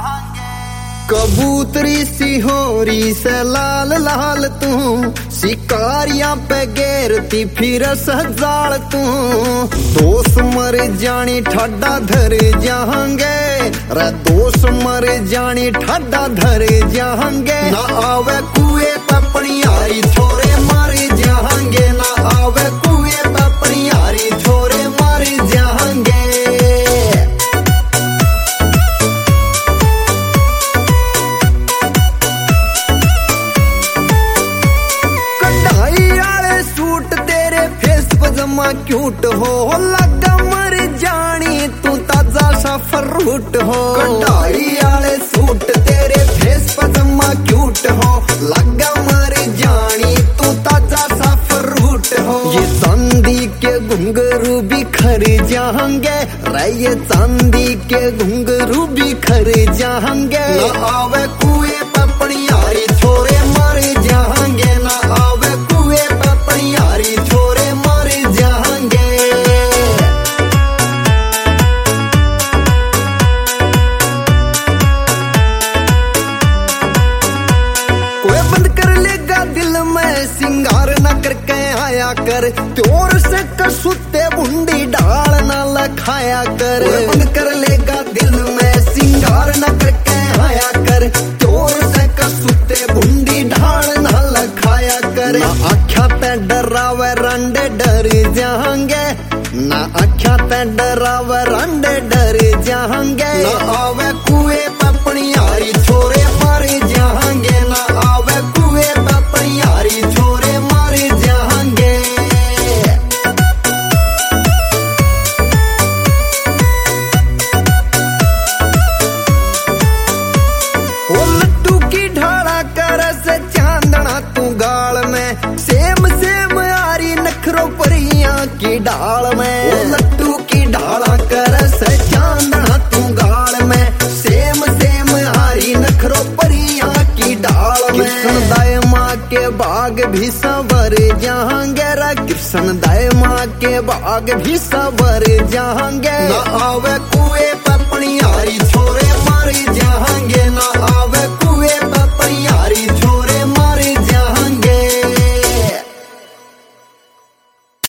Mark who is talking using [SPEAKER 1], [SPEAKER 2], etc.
[SPEAKER 1] कबूतरी सिहोरी से लाल लाल तू, शिकारियां पे घेरती फिर सजाल तू। दोस्त मर जानी ठाडा धर जाएंगे रे, दोस्त मर जानी ठाडा धर जाएंगे। ना आवे कुएं पे पनियारी छोरे मर जाएंगे, ना आवे कुएं पे पनियारी छोरे मर जाएंगे। क्यूट हो लगा मर जानी तू ताजा सा फ्रूट हो। कढ़ाई आले सूट तेरे फेस पर जमा क्यूट हो, लगा मर जानी तू ताजा सा फ्रूट हो। ये चांदी के घुंघरू बिखर जाएंगे रे, ये चांदी के घुंघरू बिखर जाएंगे। ना आवे कुएं पे पनियारी छोरे मर जाएंगे, ना आवे कुएं पे पनियारी छोरे मर जाएंगे। कोई बंद कर लेगा दिल में सिंगार ना करके आया कर, त्योर से कसुते बुंडी डाल ना लखाया कर। कोई बंद कर लेगा दिल में सिंगार ना करके आया कर, त्योर से कसुते बुंडी डाल ना लखाया कर। ना आख्या ते डरावे रंडे डर जाएंगे, ना आख्या ते डरावे रंडे डर जाएंगे। ना आवे कुएं पे पनियारी छोरे मर जाएंगे, ना आवे कुएं पे पनियारी छोरे मर जाएंगे। ओ लट्टू की ढाला कर से चांदना तू गाल में, सेम सेम आरी नखरो परियां की डाल में। ओ लट्टू की ढाला कर से चांदना तू गाल में, सेम सेम आरी नखरो परियां की डाल में। कृष्ण दाय माँ के बाग भी सवर जाएंगे रे, कृष्ण दाय माँ के बाग भी सवर जाएंगे। ना आवे कुएं पे पनियारी